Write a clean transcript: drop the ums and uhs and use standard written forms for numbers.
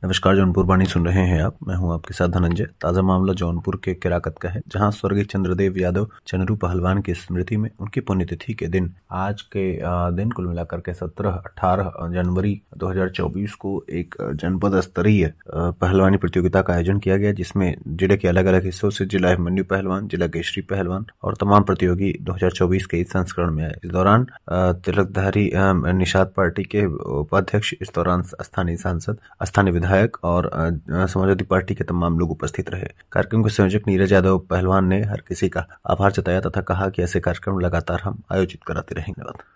नमस्कार, जौनपुर वाणी सुन रहे हैं आप। मैं हूं आपके साथ धनंजय। ताजा मामला जौनपुर के केराकत का है, जहां स्वर्गीय चंद्रदेव यादव चनरू पहलवान की स्मृति में उनकी पुण्यतिथि के दिन आज के दिन कुल मिलाकर के 17-18 जनवरी 2024 को एक जनपद स्तरीय पहलवानी प्रतियोगिता का आयोजन किया गया, जिसमें जिले के अलग अलग हिस्सों से जिला अभिमन्यु पहलवान, जिला केशरी पहलवान और तमाम प्रतियोगी 2024 के इस संस्करण में आए। इस दौरान तिलकधारी निषाद पार्टी के उपाध्यक्ष, इस दौरान स्थानीय सांसद, स्थानीय विधायक और समाजवादी पार्टी के तमाम लोग उपस्थित रहे। कार्यक्रम के संयोजक नीरज यादव पहलवान ने हर किसी का आभार जताया तथा कहा कि ऐसे कार्यक्रम लगातार हम आयोजित कराते रहेंगे।